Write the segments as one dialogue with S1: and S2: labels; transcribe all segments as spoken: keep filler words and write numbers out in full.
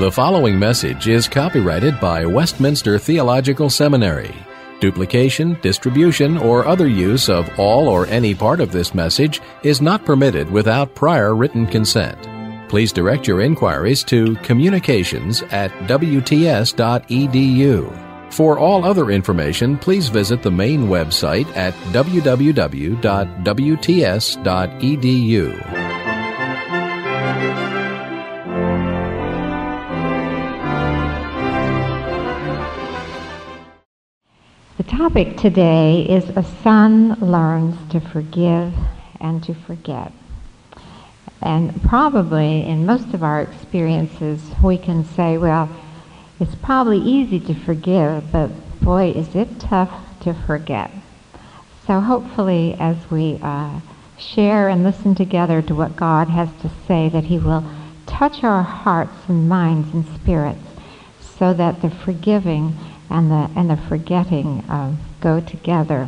S1: The following message is copyrighted by Westminster Theological Seminary. Duplication, distribution, or other use of all or any part of this message is not permitted without prior written consent. Please direct your inquiries to communications at w t s dot e d u. For all other information, please visit the main website at w w w dot w t s dot e d u.
S2: The topic today is a son learns to forgive and to forget. And probably in most of our experiences we can say, well, it's probably easy to forgive, but boy, is it tough to forget. So hopefully as we uh, share and listen together to what God has to say, that He will touch our hearts and minds and spirits so that the forgiving and the and the forgetting uh, go together.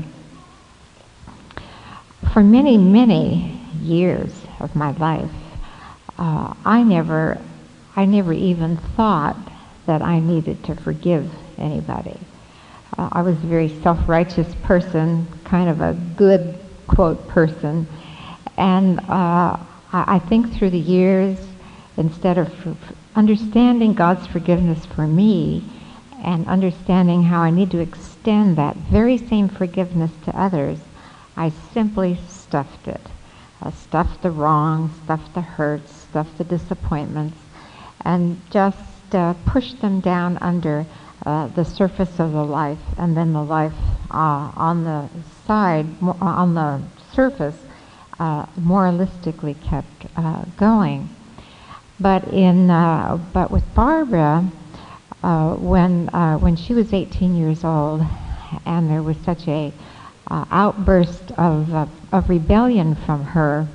S2: For many, many years of my life, uh, I never, I never even thought that I needed to forgive anybody. Uh, I was a very self-righteous person, kind of a good quote person, and uh, I, I think through the years, instead of f- understanding God's forgiveness for me, and understanding how I need to extend that very same forgiveness to others, I simply stuffed it. I stuffed the wrongs, stuffed the hurts, stuffed the disappointments, and just uh, pushed them down under uh, the surface of the life, and then the life uh, on the side, on the surface, uh, moralistically kept uh, going. But in, uh, but with Barbara, Uh, when uh, when she was eighteen years old, and there was such a uh, outburst of uh, of rebellion from her,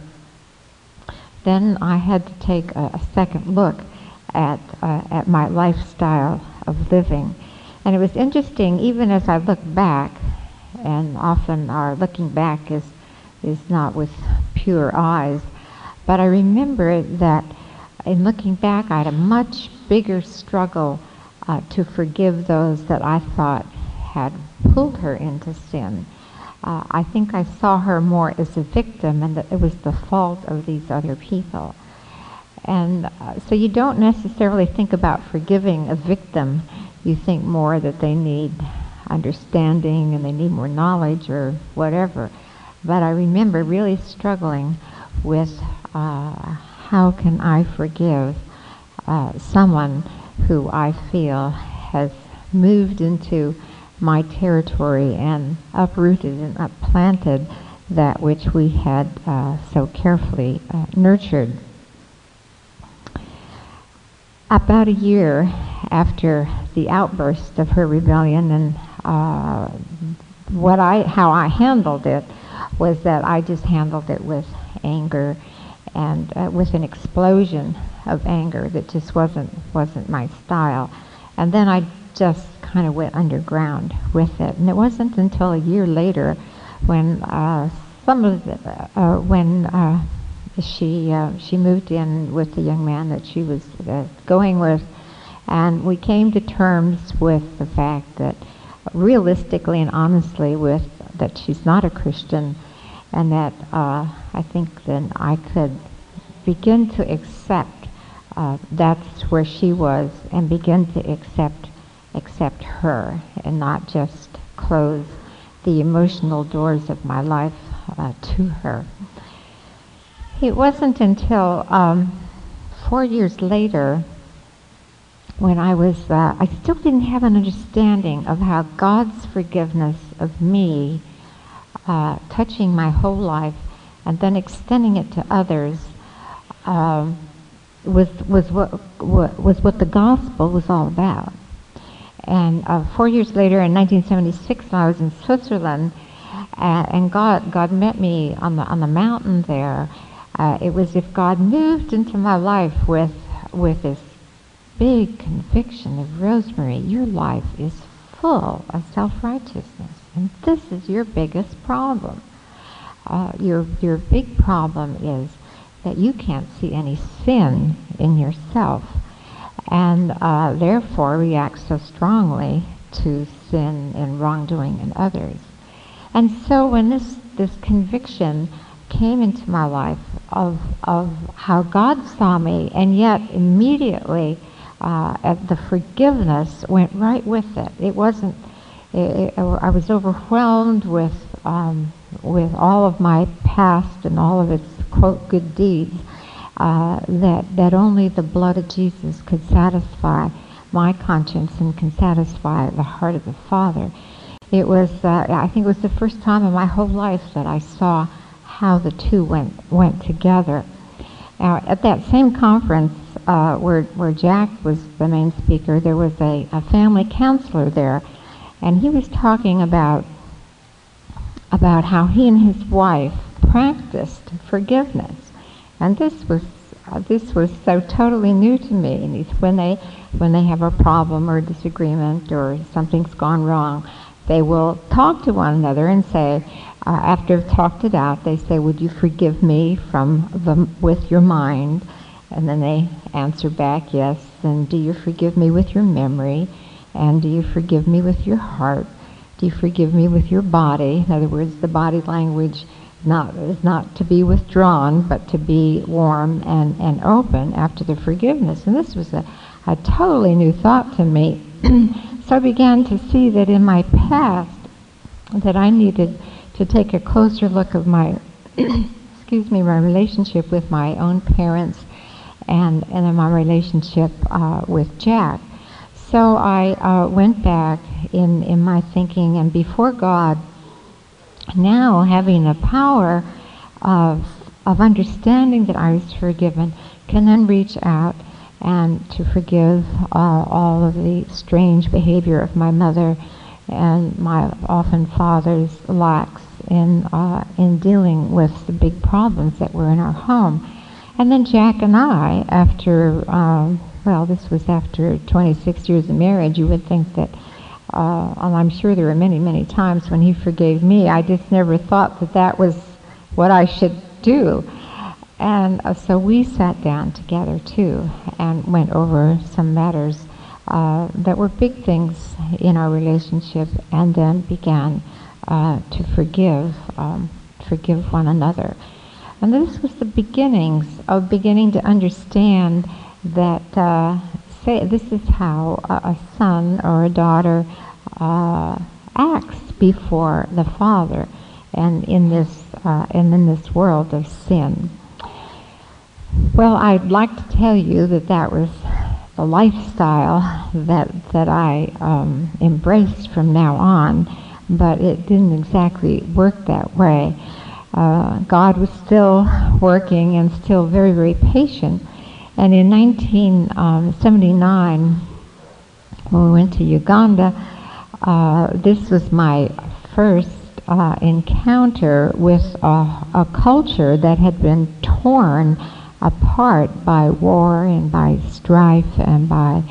S2: then I had to take a, a second look at uh, at my lifestyle of living, and it was interesting. Even as I look back, and often our looking back is is not with pure eyes, but I remember that in looking back, I had a much bigger struggle Uh, to forgive those that I thought had pulled her into sin. Uh, I think I saw her more as a victim, and that it was the fault of these other people. And uh, so you don't necessarily think about forgiving a victim. You think more that they need understanding and they need more knowledge or whatever. But I remember really struggling with uh, how can I forgive uh, someone who I feel has moved into my territory and uprooted and upplanted that which we had uh, so carefully uh, nurtured. About a year after the outburst of her rebellion, and uh, what I, how I handled it was that I just handled it with anger and uh, with an explosion of anger that just wasn't wasn't my style. And then I just kind of went underground with it. And it wasn't until a year later when uh, some of the, uh, when uh, she uh, she moved in with the young man that she was uh, going with, and we came to terms with the fact that realistically and honestly with that she's not a Christian, and that uh, I think then I could begin to accept uh, that's where she was, and begin to accept accept her, and not just close the emotional doors of my life uh, to her. It wasn't until um, four years later, when I was, uh, I still didn't have an understanding of how God's forgiveness of me, uh, touching my whole life, and then extending it to others, um, was was what, what was what the gospel was all about. And uh, four years later, in nineteen seventy-six, when I was in Switzerland, uh, and God God met me on the on the mountain there. Uh, it was if God moved into my life with with this big conviction of, Rosemary, your life is full of self-righteousness, and this is your biggest problem. Uh, your your big problem is that you can't see any sin in yourself. and uh, therefore react so strongly to sin and wrongdoing in others. And so when this, this conviction came into my life of, of how God saw me, and yet immediately uh, at the forgiveness went right with it. It wasn't, it, it, I was overwhelmed with, um, with all of my past and all of its, quote, good deeds, uh, that, that only the blood of Jesus could satisfy my conscience and can satisfy the heart of the Father. It was, uh, I think it was the first time in my whole life that I saw how the two went went together. Now, at that same conference uh, where where Jack was the main speaker, there was a, a family counselor there, and he was talking about about how he and his wife practiced forgiveness, and this was uh, this was so totally new to me. And he's, when they when they have a problem or a disagreement or something's gone wrong, they will talk to one another and say, uh, after they've talked it out, they say, "Would you forgive me from the with your mind?" And then they answer back, "Yes." And, "Do you forgive me with your memory? And do you forgive me with your heart? Do you forgive me with your body?" In other words, the body language not is not to be withdrawn, but to be warm and, and open after the forgiveness. And this was a, a totally new thought to me. So I began to see that in my past that I needed to take a closer look of my, excuse me, my relationship with my own parents and, and in my relationship uh, with Jack. So I uh, went back in, in my thinking, and before God, now having the power of, of understanding that I was forgiven, can then reach out and to forgive uh, all of the strange behavior of my mother and my often father's lacks in uh, in dealing with the big problems that were in our home. And then Jack and I, after, um, well, this was after twenty-six years of marriage, you would think that, uh, and I'm sure there were many, many times when he forgave me, I just never thought that that was what I should do. And uh, so we sat down together too and went over some matters uh, that were big things in our relationship, and then began uh, to forgive, um, forgive one another. And this was the beginnings of beginning to understand that uh, say, this is how a, a son or a daughter uh, acts before the Father, and in this uh, and in this world of sin. Well, I'd like to tell you that that was the lifestyle that that I um, embraced from now on, but it didn't exactly work that way. Uh, God was still working and still very, very patient. And in nineteen seventy-nine, when we went to Uganda, uh, this was my first uh, encounter with a, a culture that had been torn apart by war and by strife and by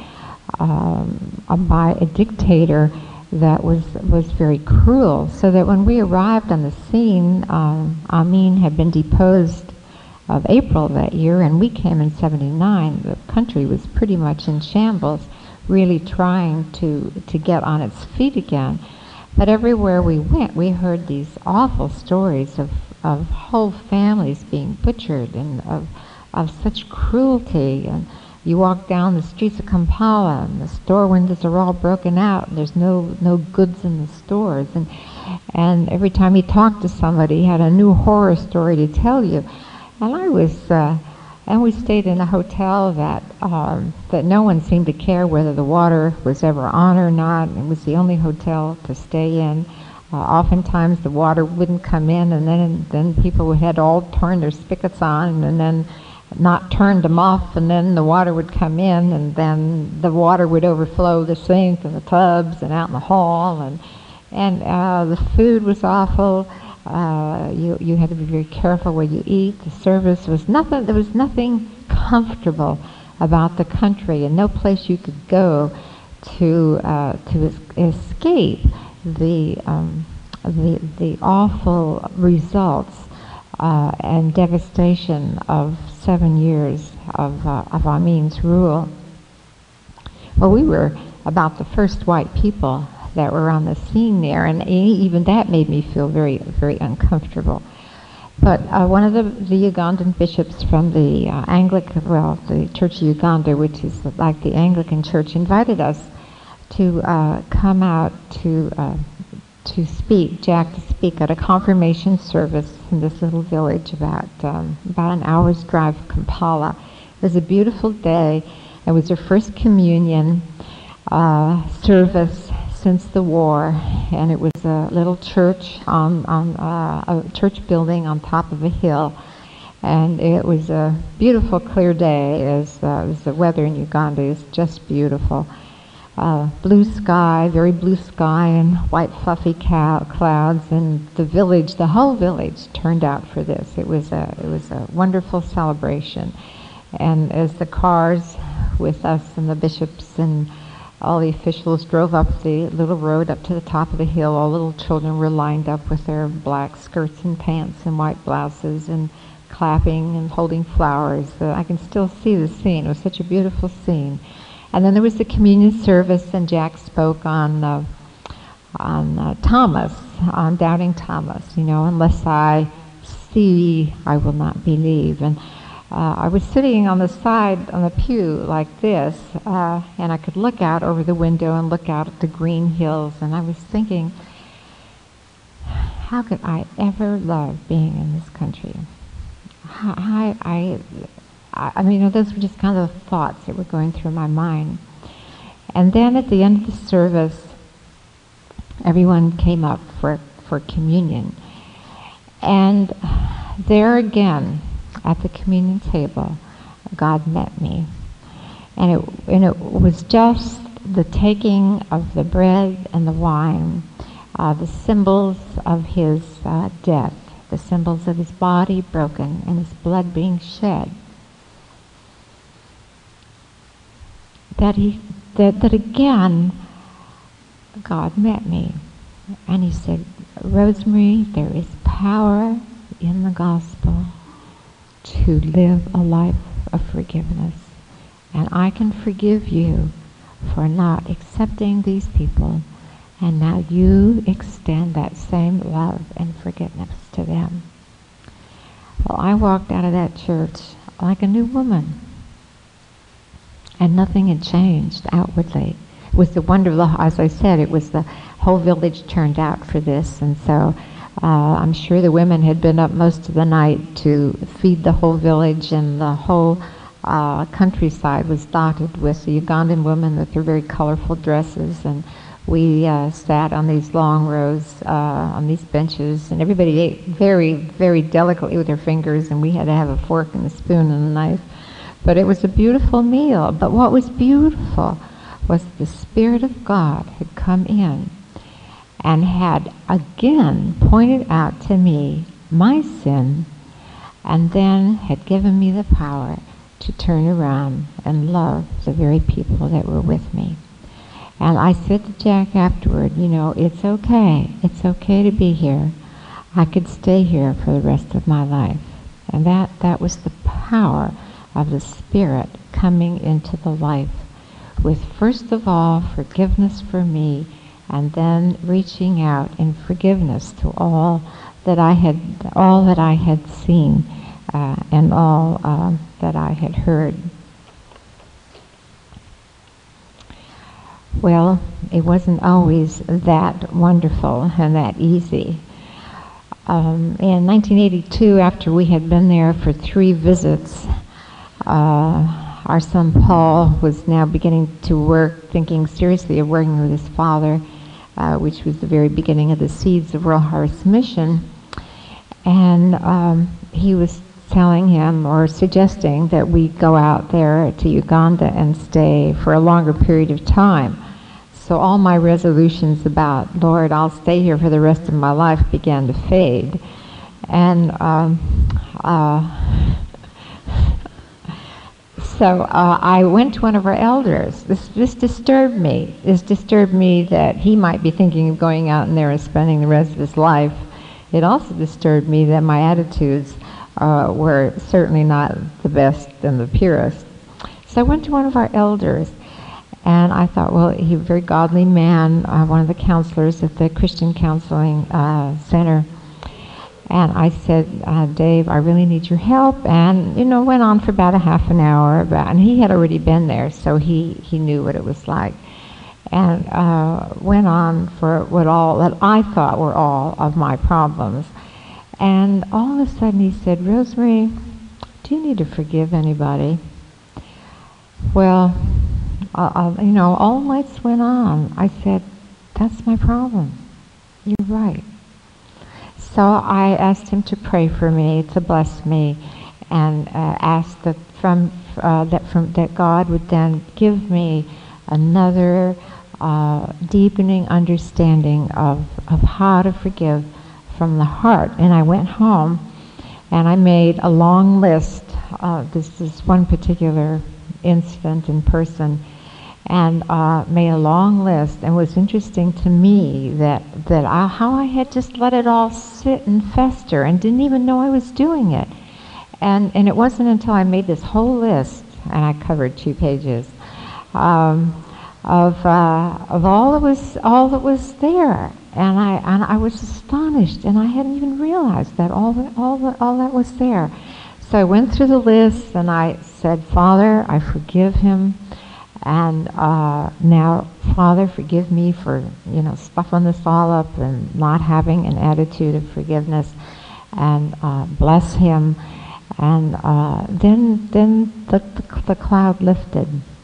S2: um, uh, by a dictator that was was very cruel. So that when we arrived on the scene, um, Amin had been deposed of April of that year, and we came in seventy-nine. The country was pretty much in shambles, really trying to to get on its feet again. But everywhere we went, we heard these awful stories of of whole families being butchered and of of such cruelty. And you walk down the streets of Kampala and the store windows are all broken out and there's no no goods in the stores, and and every time you talked to somebody, he had a new horror story to tell you. And I was uh, and we stayed in a hotel that um, that no one seemed to care whether the water was ever on or not. It was the only hotel to stay in. Uh, oftentimes the water wouldn't come in, and then then people had all turned their spigots on and then not turned them off, and then the water would come in, and then the water would overflow the sink and the tubs and out in the hall, and and uh, the food was awful. Uh, you you had to be very careful where you eat. The service was nothing. There was nothing comfortable about the country, and no place you could go to uh, to es- escape the um, the the awful results uh, and devastation of seven years of uh, of Amin's rule. Well, we were about the first white people that were on the scene there, and even that made me feel very, very uncomfortable. But uh, one of the, the Ugandan bishops from the uh, Anglican, well, the Church of Uganda, which is like the Anglican Church, invited us to uh, come out to uh, to speak, Jack to speak at a confirmation service in this little village about um, about an hour's drive from Kampala. It was a beautiful day. It was our first communion uh, service since the war, and it was a little church on, on uh, a church building on top of a hill, and it was a beautiful clear day, as, uh, as the weather in Uganda is just beautiful. Uh, blue sky, very blue sky, and white fluffy cow clouds, and the village, the whole village turned out for this. It was a, it was a wonderful celebration. And as the cars with us and the bishops and all the officials drove up the little road up to the top of the hill, all little children were lined up with their black skirts and pants and white blouses and clapping and holding flowers. Uh, I can still see the scene. It was such a beautiful scene. And then there was the communion service, and Jack spoke on uh, on uh, Thomas, on doubting Thomas, you know, unless I see, I will not believe. And Uh, I was sitting on the side on the pew like this, uh, and I could look out over the window and look out at the green hills, and I was thinking, how could I ever love being in this country? How, I, I, I mean, you know, those were just kind of thoughts that were going through my mind. And then at the end of the service, everyone came up for, for communion. And there again, at the communion table, God met me. And it, and it was just the taking of the bread and the wine, uh, the symbols of his uh, death, the symbols of his body broken and his blood being shed. That he, that, that again, God met me. And he said, Rosemary, there is power in the gospel to live a life of forgiveness. And I can forgive you for not accepting these people, and now you extend that same love and forgiveness to them. Well, I walked out of that church like a new woman, and nothing had changed outwardly. It was the wonder of the, as I said, it was the whole village turned out for this, and so Uh, I'm sure the women had been up most of the night to feed the whole village, and the whole uh, countryside was dotted with the Ugandan women with their very colorful dresses, and we uh, sat on these long rows, uh, on these benches, and everybody ate very, very delicately with their fingers, and we had to have a fork and a spoon and a knife. But it was a beautiful meal. But what was beautiful was the Spirit of God had come in and had again pointed out to me my sin, and then had given me the power to turn around and love the very people that were with me. And I said to Jack afterward, you know, it's okay. It's okay to be here. I could stay here for the rest of my life. And that, that was the power of the Spirit coming into the life with, first of all, forgiveness for me, and then reaching out in forgiveness to all that I had, all that I had seen, uh, and all uh, that I had heard. Well, it wasn't always that wonderful and that easy. Um, in nineteen eighty-two, after we had been there for three visits, uh, our son Paul was now beginning to work, thinking seriously of working with his father, Uh, which was the very beginning of the Seeds of World Harvest Mission. And um, he was telling him or suggesting that we go out there to Uganda and stay for a longer period of time. So all my resolutions about, Lord, I'll stay here for the rest of my life, began to fade. And um, uh, So uh, I went to one of our elders. This, this disturbed me. This disturbed me that he might be thinking of going out in there and spending the rest of his life. It also disturbed me that my attitudes uh, were certainly not the best and the purest. So I went to one of our elders, And I thought, well, he's a very godly man, uh, one of the counselors at the Christian Counseling uh, Center. And I said, uh, Dave, I really need your help. And, you know, went on for about a half an hour. About, and he had already been there, so he, he knew what it was like. And uh, went on for what all that I thought were all of my problems. And all of a sudden he said, Rosemary, do you need to forgive anybody? Well, uh, you know, all lights went on. I said, that's my problem. You're right. So I asked him to pray for me, to bless me, and uh, asked that from uh, that from that God would then give me another uh, deepening understanding of of how to forgive from the heart. And I went home, and I made a long list. Uh, this is one particular incident in person. And uh, made a long list, and it was interesting to me that that I, how I had just let it all sit and fester and didn't even know I was doing it. And and it wasn't until I made this whole list, and I covered two pages, um, of uh, of all that was all that was there, and I and I was astonished, and I hadn't even realized that all that all that all that was there. So I went through the list, and I said, Father, I forgive him. And uh, now, Father, forgive me for, you know, stuffing this all up and not having an attitude of forgiveness. And uh, bless him. And uh, then, then the, the, the cloud lifted.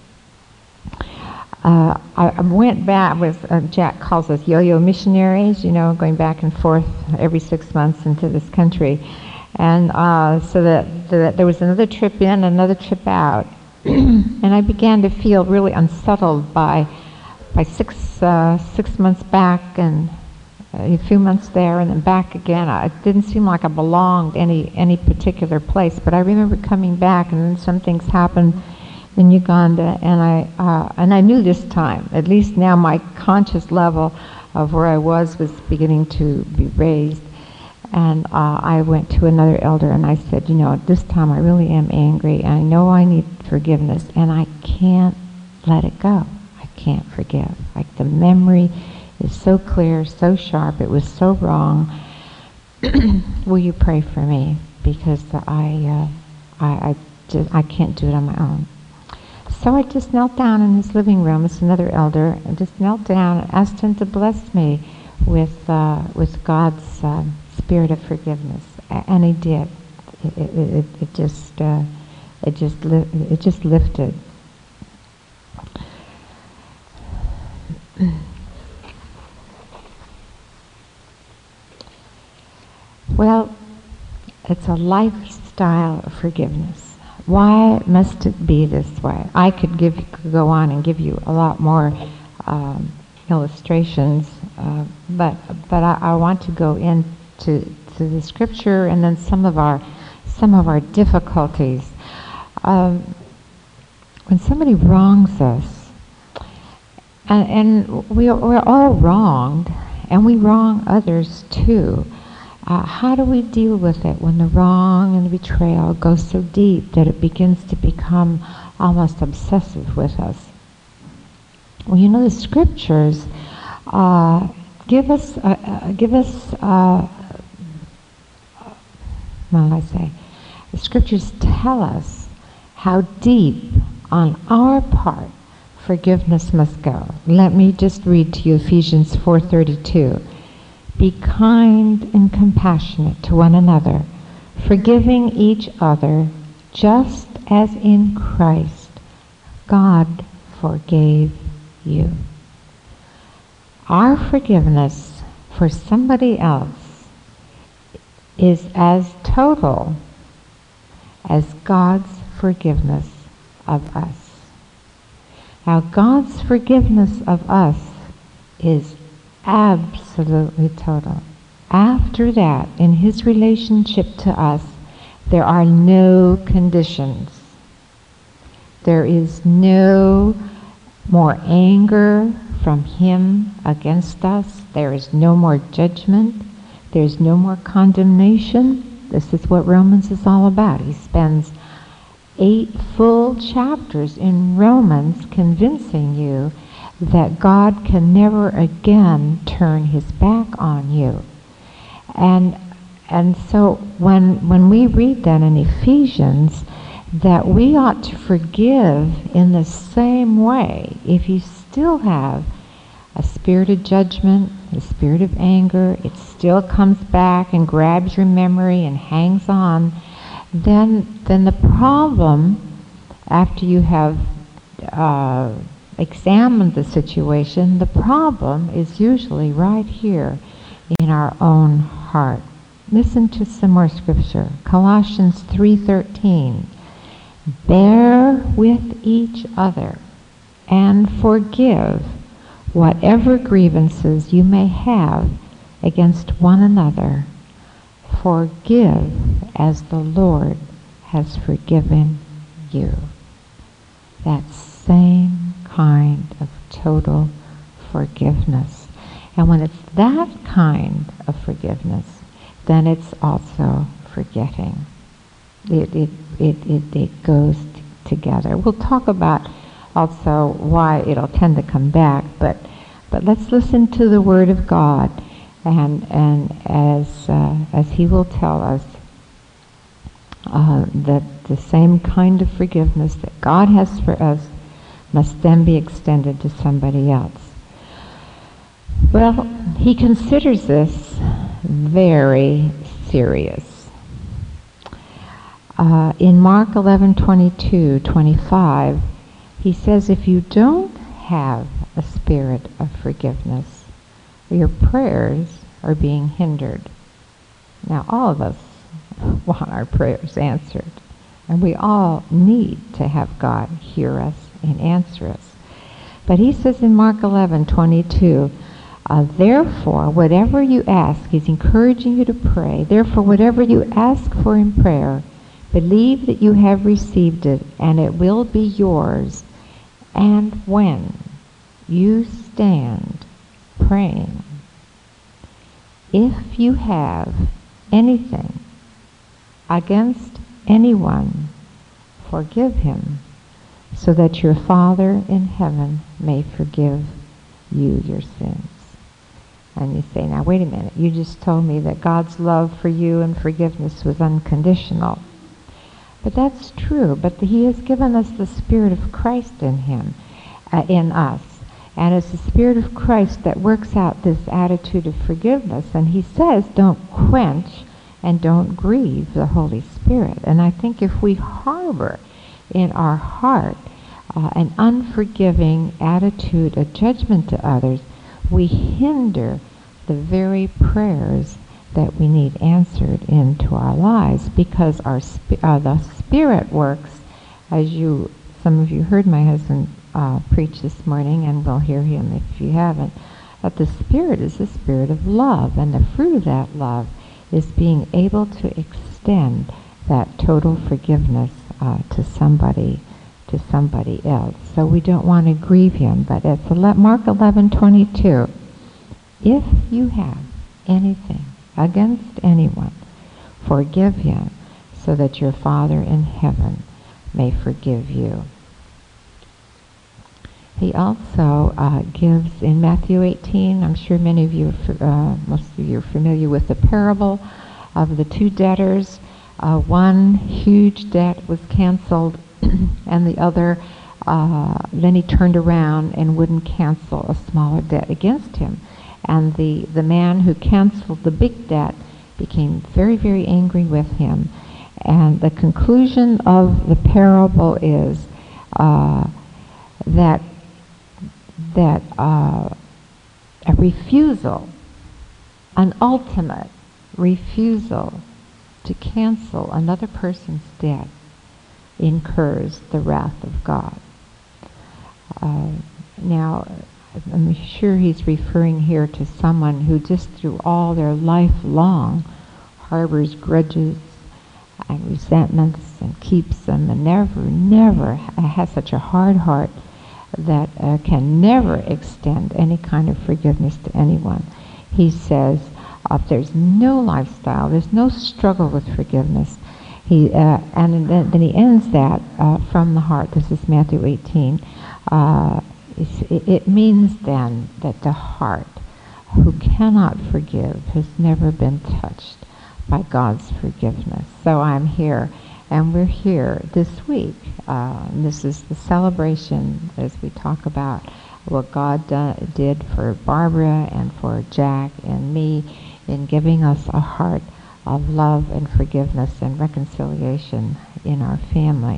S2: Uh, I, I went back with uh, Jack calls us yo-yo missionaries, you know, going back and forth every six months into this country, and uh, so that, that there was another trip in, another trip out. And I began to feel really unsettled by by six uh, six months back and a few months there and then back again. I, it didn't seem like I belonged any any particular place. But I remember coming back, and then some things happened in Uganda, and I uh, and I knew this time, at least now, my conscious level of where I was was beginning to be raised. And uh, I went to another elder and I said, you know, this time I really am angry. And I know I need forgiveness, and I can't let it go. I can't forgive. Like the memory is so clear, so sharp. It was so wrong. Will you pray for me? Because I, uh, I, I, just, I can't do it on my own. So I just knelt down in his living room. It's another elder. I just knelt down and asked him to bless me with uh, with God's uh, spirit of forgiveness, and he did. It, it, it, it just uh, it just li- it just lifted. Well, it's a lifestyle of forgiveness. Why must it be this way? I could give could go on and give you a lot more um, illustrations, uh, but but I, I want to go into to the scripture and then some of our some of our difficulties. Um, when somebody wrongs us, and, and we we're all wronged, and we wrong others too. Uh, how do we deal with it when the wrong and the betrayal goes so deep that it begins to become almost obsessive with us? Well, you know, the scriptures uh, give us, uh, uh, give us, uh, what will I say? The scriptures tell us how deep on our part forgiveness must go. Let me just read to you Ephesians four thirty-two. Be kind and compassionate to one another, forgiving each other, just as in Christ God forgave you. Our forgiveness for somebody else is as total as God's forgiveness of us. Now, God's forgiveness of us is absolutely total. After that, in his relationship to us, there are no conditions. There is no more anger from him against us. There is no more judgment. There's no more condemnation. This is what Romans is all about. He spends eight full chapters in Romans convincing you that God can never again turn his back on you. And and so when when we read that in Ephesians, that we ought to forgive in the same way. If you still have a spirit of judgment, a spirit of anger, it still comes back and grabs your memory and hangs on, then then the problem, after you have uh, examined the situation, the problem is usually right here in our own heart. Listen to some more scripture. Colossians three thirteen. Bear with each other and forgive whatever grievances you may have against one another. Forgive as the Lord has forgiven you. That same kind of total forgiveness. And when it's that kind of forgiveness, then it's also forgetting. It, it, it, it, it goes t- together. We'll talk about also why it'll tend to come back, but but let's listen to the Word of God, and and as uh, as He will tell us uh, that the same kind of forgiveness that God has for us must then be extended to somebody else. Well, He considers this very serious. Uh, in Mark eleven twenty-two, twenty-five, he says, if you don't have a spirit of forgiveness, your prayers are being hindered. Now, all of us want our prayers answered, and we all need to have God hear us and answer us. But he says in Mark eleven twenty-two, uh, therefore, whatever you ask, he's encouraging you to pray, therefore, whatever you ask for in prayer, believe that you have received it, and it will be yours. And when you stand praying, if you have anything against anyone, forgive him, so that your Father in heaven may forgive you your sins. And you say, now wait a minute, you just told me that God's love for you and forgiveness was unconditional. But that's true, but he has given us the Spirit of Christ in him, uh, in us. And it's the Spirit of Christ that works out this attitude of forgiveness. And he says, don't quench and don't grieve the Holy Spirit. And I think if we harbor in our heart uh, an unforgiving attitude, a judgment to others, we hinder the very prayers that we need answered into our lives, because our sp- uh, the Spirit works, as you, some of you heard my husband uh, preach this morning, and will hear him if you haven't, that the Spirit is the Spirit of love, and the fruit of that love is being able to extend that total forgiveness uh, to somebody, to somebody else. So we don't want to grieve him, but it's Mark eleven twenty-two. If you have anything against anyone, forgive him, so that your Father in heaven may forgive you. He also uh, gives in Matthew eighteen, I'm sure many of you, uh, most of you are familiar with the parable of the two debtors. Uh, one huge debt was canceled, and the other, uh, then he turned around and wouldn't cancel a smaller debt against him. And the, the man who canceled the big debt became very, very angry with him. And the conclusion of the parable is uh, that that uh, a refusal, an ultimate refusal to cancel another person's debt incurs the wrath of God. Uh, now, I'm sure he's referring here to someone who just through all their life long harbors grudges and resentments and keeps them, and never, never has such a hard heart that uh, can never extend any kind of forgiveness to anyone. He says uh, there's no lifestyle, there's no struggle with forgiveness, He uh, and then, then he ends that uh, from the heart. This is Matthew eighteen. Uh, it, it means then that the heart, who cannot forgive, has never been touched by God's forgiveness. So I'm here, and we're here this week. Uh, and this is the celebration as we talk about what God do, did for Barbara and for Jack and me in giving us a heart of love and forgiveness and reconciliation in our family.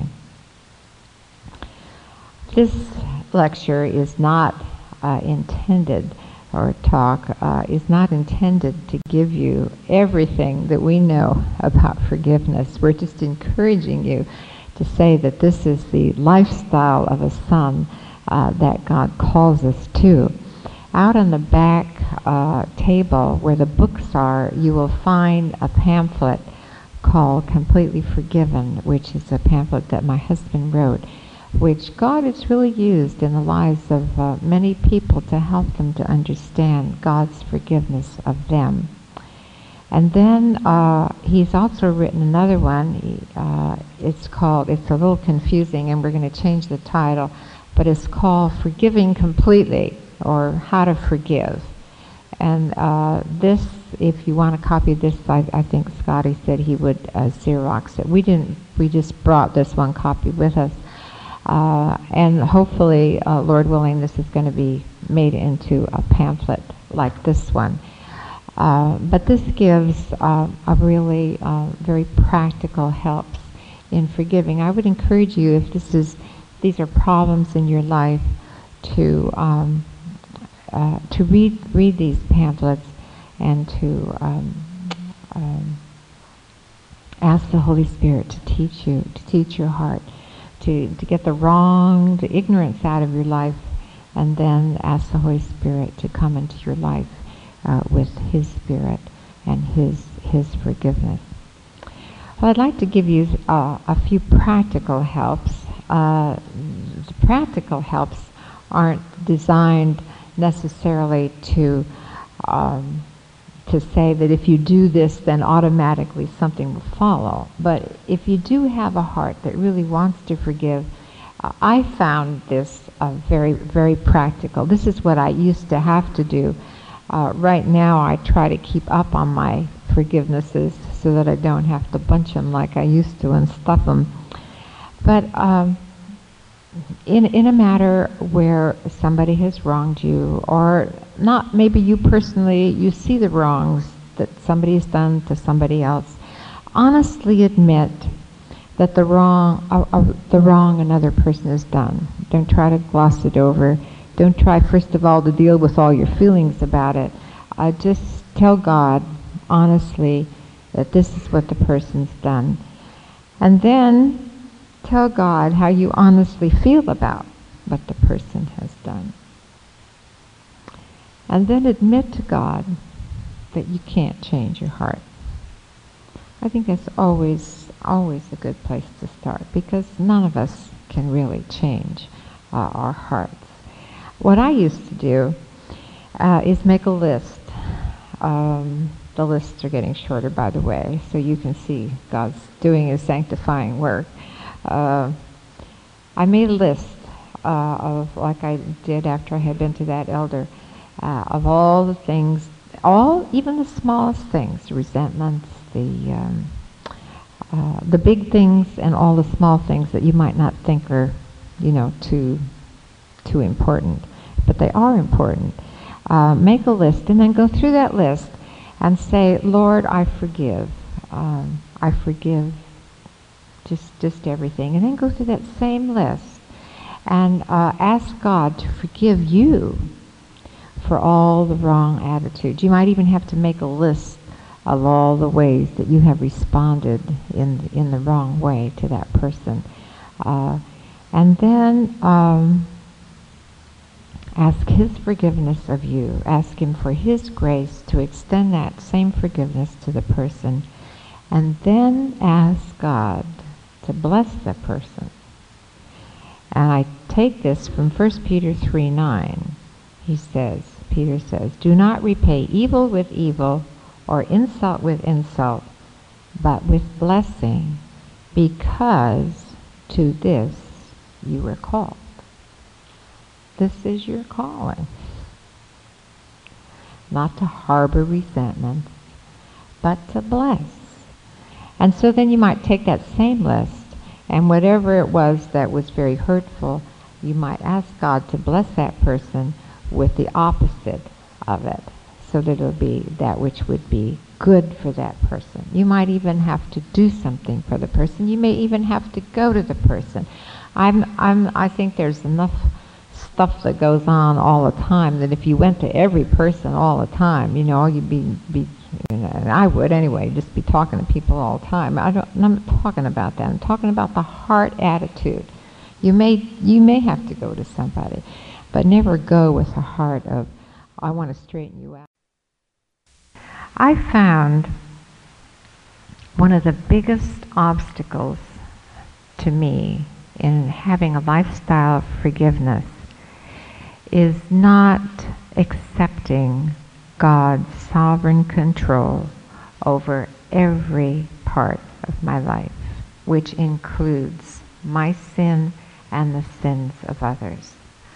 S2: This lecture is not uh, intended, or talk uh, is not intended to give you everything that we know about forgiveness. We're just encouraging you to say that this is the lifestyle of a son uh, that God calls us to. Out on the back uh, table where the books are, you will find a pamphlet called Completely Forgiven, which is a pamphlet that my husband wrote, which God has really used in the lives of uh, many people to help them to understand God's forgiveness of them. And then uh, he's also written another one. He, uh, it's called, it's a little confusing, and we're going to change the title, but it's called Forgiving Completely, or How to Forgive. And uh, this, if you want a copy of this, I, I think Scotty said he would uh, Xerox it. We didn't, we just brought this one copy with us. Uh, and hopefully, uh, Lord willing, this is going to be made into a pamphlet like this one. Uh, but this gives uh, a really uh, very practical helps in forgiving. I would encourage you, if this is, these are problems in your life, to um, uh, to read read these pamphlets and to um, um, ask the Holy Spirit to teach you, to teach your heart, to to get the wrong, the ignorance out of your life, and then ask the Holy Spirit to come into your life uh, with His Spirit and His His forgiveness. Well, I'd like to give you uh, a few practical helps. Uh, the practical helps aren't designed necessarily to um, to say that if you do this, then automatically something will follow. But if you do have a heart that really wants to forgive, uh, I found this uh, very, very practical. This is what I used to have to do. Uh, right now, I try to keep up on my forgivenesses so that I don't have to bunch them like I used to and stuff them. But um, in in a matter where somebody has wronged you, or not, maybe you personally, you see the wrongs that somebody has done to somebody else, honestly admit that the wrong uh, uh, the wrong another person has done. Don't try to gloss it over. Don't try, first of all, to deal with all your feelings about it. Uh, just tell God honestly that this is what the person's done, and then tell God how you honestly feel about what the person has done. And then admit to God that you can't change your heart. I think that's always, always a good place to start, because none of us can really change uh, our hearts. What I used to do uh, is make a list. Um, the lists are getting shorter, by the way, so you can see God's doing His sanctifying work. Uh, I made a list uh, of, like I did after I had been to that elder, uh, of all the things, all, even the smallest things, the resentments, the um, uh, the big things, and all the small things that you might not think are, you know, too too important, but they are important. Uh, make a list, and then go through that list and say, Lord, I forgive. Um, I forgive. Just, just everything. And then go through that same list and uh, ask God to forgive you for all the wrong attitudes. You might even have to make a list of all the ways that you have responded in in the wrong way to that person. Uh, and then um, ask His forgiveness of you. Ask Him for His grace to extend that same forgiveness to the person. And then ask God to bless that person. And I take this from First Peter three nine. He says, Peter says, do not repay evil with evil or insult with insult, but with blessing, because to this you were called. This is your calling. Not to harbor resentments, but to bless. And so then you might take that same list, and whatever it was that was very hurtful, you might ask God to bless that person with the opposite of it, so that it'll be that which would be good for that person. You might even have to do something for the person. You may even have to go to the person. I'm, I'm, I think there's enough stuff that goes on all the time that if you went to every person all the time, you know, you'd be, be you know, and I would anyway, just be talking to people all the time. I don't, I'm not talking about that. I'm talking about the heart attitude. You may, you may have to go to somebody, but never go with a heart of, I want to straighten you out. I found one of the biggest obstacles to me in having a lifestyle of forgiveness is not accepting God's sovereign control over every part of my life, which includes my sin and the sins of others.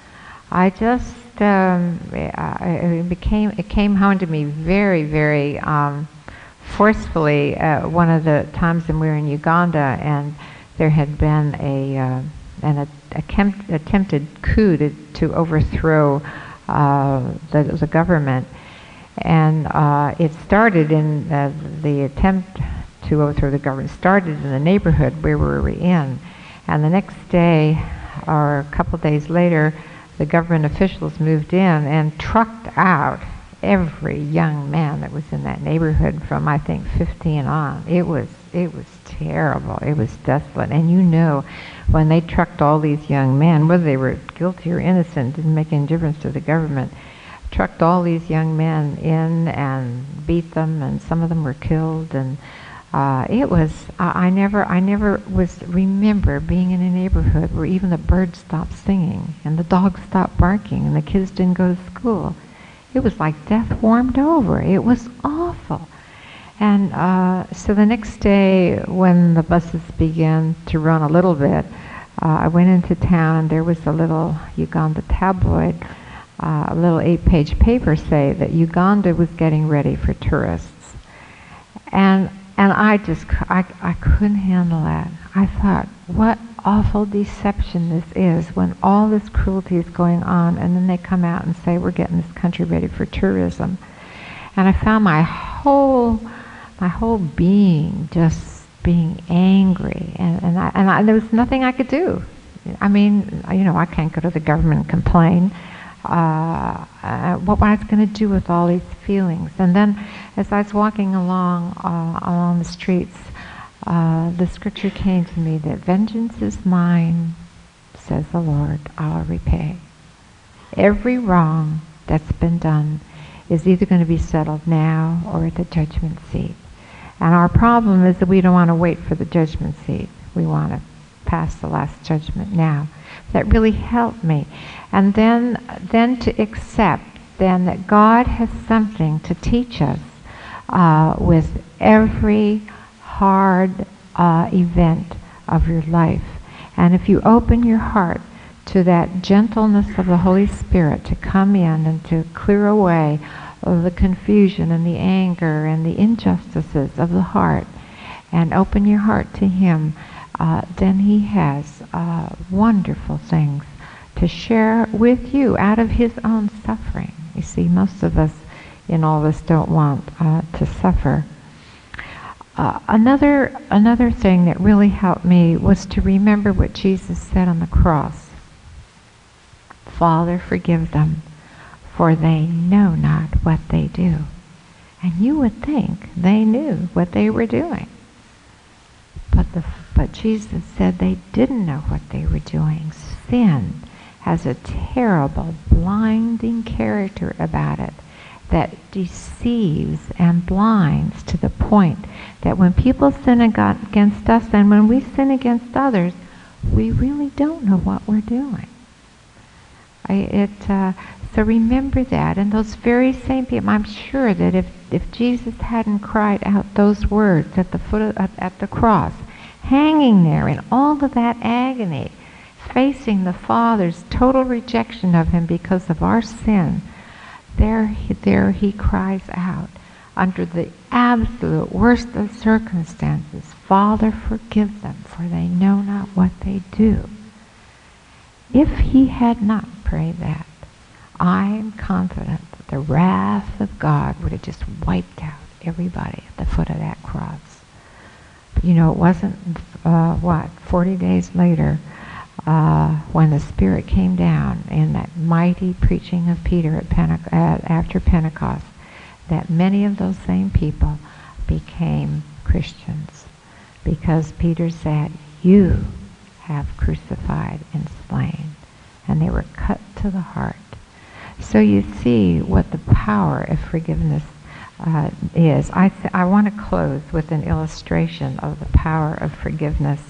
S2: I just, um, it became, it came home to me very, very um, forcefully uh, one of the times when we were in Uganda, and there had been a uh, an attempt, attempted coup to, to overthrow uh, the, the government, and uh, it started in uh, the attempt to overthrow the government started in the neighborhood where we were in, and the next day or a couple days later, the government officials moved in and trucked out every young man that was in that neighborhood from, I think, fifteen on. It was, it was terrible. It was desolate. And you know, when they trucked all these young men, whether they were guilty or innocent, didn't make any difference to the government, trucked all these young men in and beat them, and some of them were killed. And uh, it was, uh, I never, I never was, remember being in a neighborhood where even the birds stopped singing, and the dogs stopped barking, and the kids didn't go to school. It was like death warmed over. It was awful. And uh, so the next day, when the buses began to run a little bit, uh, I went into town, and there was a little Uganda tabloid, uh, a little eight-page paper say that Uganda was getting ready for tourists. And and I just, I, I couldn't handle that. I thought, what awful deception this is when all this cruelty is going on, and then they come out and say we're getting this country ready for tourism. And I found my whole my whole being just being angry, and, and, I, and I, there was nothing I could do. I mean, you know, I can't go to the government and complain. Uh, uh, what was I going to do with all these feelings? And then as I was walking along uh, along the streets, Uh, the scripture came to me that vengeance is mine, says the Lord, I'll repay. Every wrong that's been done is either going to be settled now or at the judgment seat. And our problem is that we don't want to wait for the judgment seat. We want to pass the last judgment now. That really helped me. And then, then to accept then that God has something to teach us uh, with every hard uh, event of your life. And if you open your heart to that gentleness of the Holy Spirit to come in and to clear away all the confusion and the anger and the injustices of the heart, and open your heart to Him, uh, then He has uh, wonderful things to share with you out of His own suffering. You see, most of us in all this don't want uh, to suffer. Uh, another another thing that really helped me was to remember what Jesus said on the cross. Father, forgive them, for they know not what they do. And you would think they knew what they were doing. But the but Jesus said they didn't know what they were doing. Sin has a terrible, blinding character about it that deceives and blinds to the point that when people sin against us and when we sin against others, we really don't know what we're doing. I, it, uh, so remember that. And those very same people, I'm sure that if, if Jesus hadn't cried out those words at the foot of, at, at the cross, hanging there in all of that agony, facing the Father's total rejection of him because of our sin, there he, there he cries out, under the absolute worst of circumstances, "Father, forgive them, for they know not what they do." If he had not prayed that, I am confident that the wrath of God would have just wiped out everybody at the foot of that cross. But you know, it wasn't, uh, what, forty days later, uh, when the Spirit came down in that mighty preaching of Peter at Pente- uh, after Pentecost, that many of those same people became Christians, because Peter said, "You have crucified and slain," and they were cut to the heart. So you see what the power of forgiveness uh, is. I, th- I want to close with an illustration of the power of forgiveness.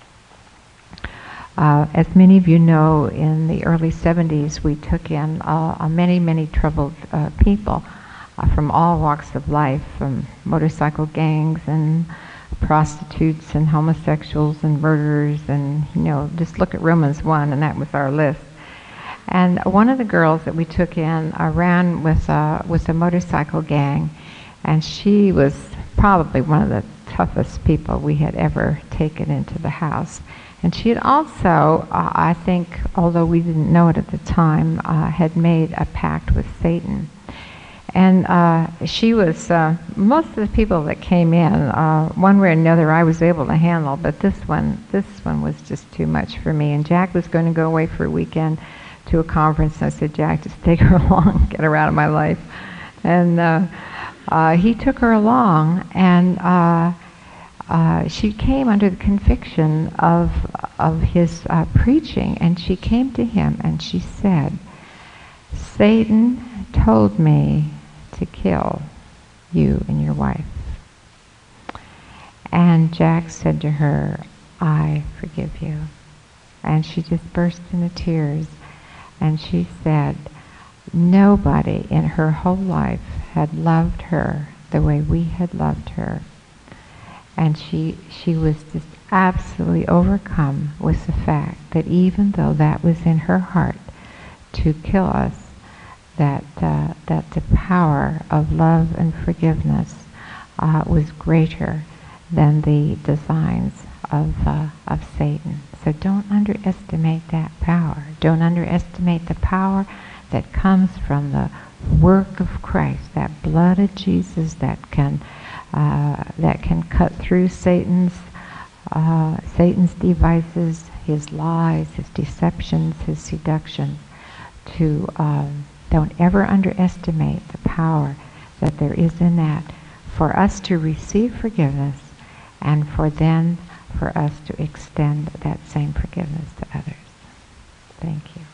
S2: Uh, as many of you know, in the early seventies, we took in uh, uh, many, many troubled uh, people uh, from all walks of life, from motorcycle gangs and prostitutes and homosexuals and murderers, and, you know, just look at Romans one, and that was our list. And one of the girls that we took in uh, ran with, uh, with a motorcycle gang, and she was probably one of the toughest people we had ever taken into the house. And she had also, uh, I think, although we didn't know it at the time, uh, had made a pact with Satan. And uh, she was, uh, most of the people that came in, uh, one way or another, I was able to handle, but this one, this one was just too much for me. And Jack was going to go away for a weekend to a conference, and I said, "Jack, just take her along, get her out of my life." And uh, uh, he took her along, and uh, uh, she came under the conviction of, of his uh, preaching, and she came to him and she said, "Satan told me to kill you and your wife." And Jack said to her, "I forgive you." And she just burst into tears, and she said nobody in her whole life had loved her the way we had loved her. And she she was just absolutely overcome with the fact that even though that was in her heart to kill us, that uh, that the power of love and forgiveness uh, was greater than the designs of uh, of Satan. So don't underestimate that power. Don't underestimate the power that comes from the work of Christ, that blood of Jesus that can uh, that can cut through Satan's uh, Satan's devices, his lies, his deceptions, his seductions. To um, don't ever underestimate the power that there is in that, for us to receive forgiveness, and for then for us to extend that same forgiveness to others. Thank you.